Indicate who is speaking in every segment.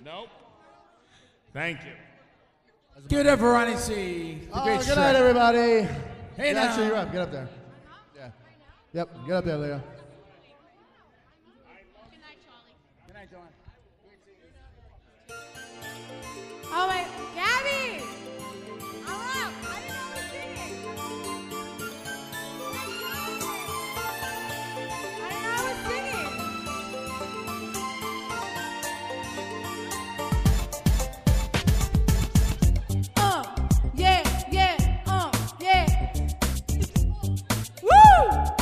Speaker 1: Nope. Thank you.
Speaker 2: Give it up for Ronnie C. The great
Speaker 3: Good night, everybody.
Speaker 2: Hey, now.
Speaker 3: Actually, you're up. Get up there. Yeah. Yep. Get up there, Leo.
Speaker 4: Good night, Charlie.
Speaker 2: Good night, Dawn.
Speaker 4: Oh, wait. Gabby! I'm up. I didn't know I was singing. I didn't know I was singing. Yeah, yeah, yeah. Woo!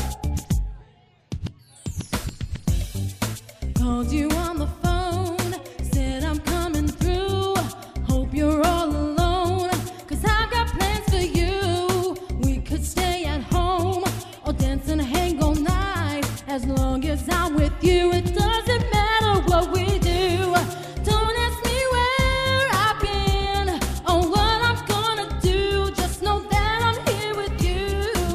Speaker 4: Called you on the phone, said I'm coming through. Hope you're all alone, 'cause I've got plans for you. We could stay at home or dance and hang all night. As long as I'm with you, it doesn't matter what we do. Don't ask me where I've been or what I'm gonna do. Just know that I'm here with you.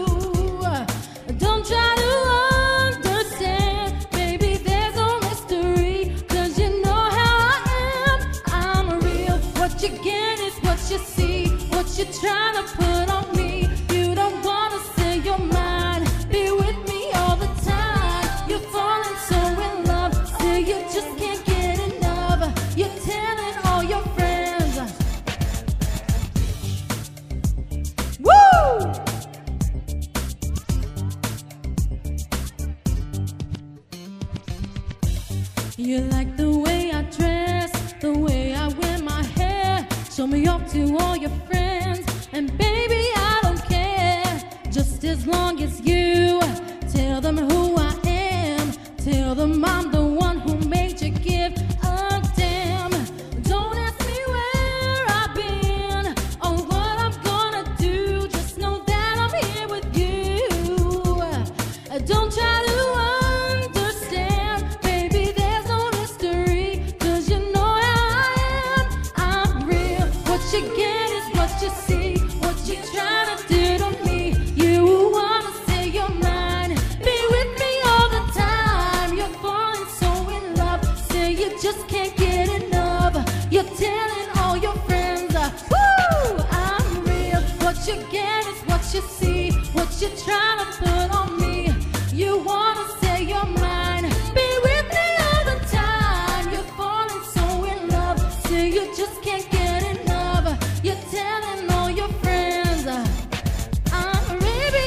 Speaker 4: Don't try to understand, baby, there's no mystery, 'cause you know how I am. I'm real. What you get is what you see. What you trying to put on me, you don't wanna say your mind. Be with me all the time. You're falling so in love, say you just can't get enough. You're telling all your friends. Woo! You like the way I dress, the way I wear my hair. Show me off to all your friends, and baby, I don't care. Just as long as you tell them who I am, tell them I'm the one who made you give a damn. Don't ask me where I've been or what I'm gonna do. Just know that I'm here with you. Don't try to understand, baby, there's no mystery, 'cause you know how I am. I'm real. What you get is what you see. What you trying to do to me, you wanna say your mind. Be with me all the time. You're falling so in love, say you just can't get enough. You're telling all your friends, woo, I'm real. What you get is what you see. What you trying to put on me, you wanna say your mind. Be with me all the time. You're falling so in love, say you just can't get enough. You're telling all your friends, I'm real.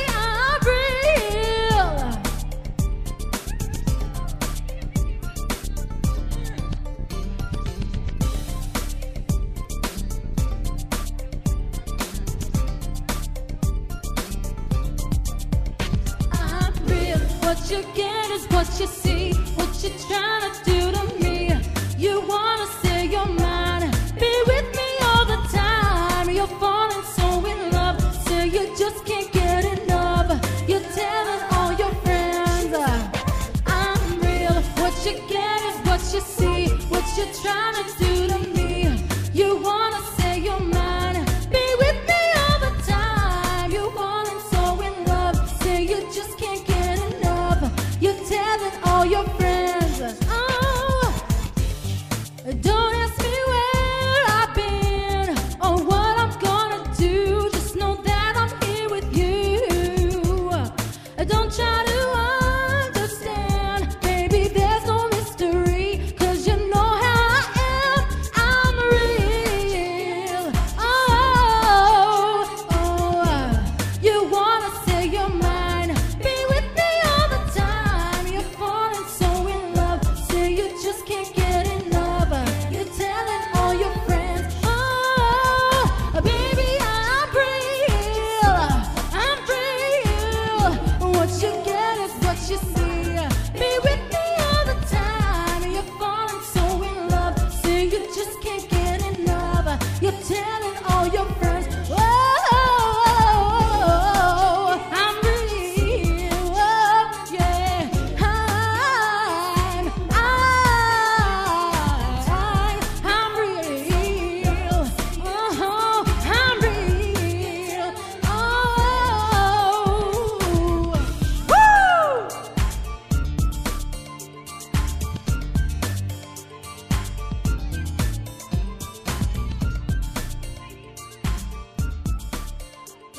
Speaker 4: I'm real. What you get is what you see. What you trying to do to me, you wanna say your mind. Be with me all the time. You're falling so in love, say you just can't get enough. You're telling all your friends, I'm real. What you get is what you see. What you trying to do to me, you wanna say your mind. Be with me all the time. You're falling so in love, say you just can't get enough. You're telling all your friends, oh, don't ask me where I've been or what I'm gonna do. Just know that I'm here with you. Don't try to understand, baby, there's no mystery, 'cause you know how I am.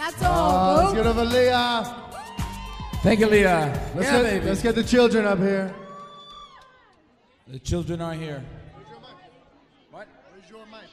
Speaker 5: That's all,
Speaker 3: Let's
Speaker 5: boo.
Speaker 3: give it up for Leah.
Speaker 2: Thank you, Leah. Yeah, baby.
Speaker 3: Let's get the children up here.
Speaker 2: The children are here.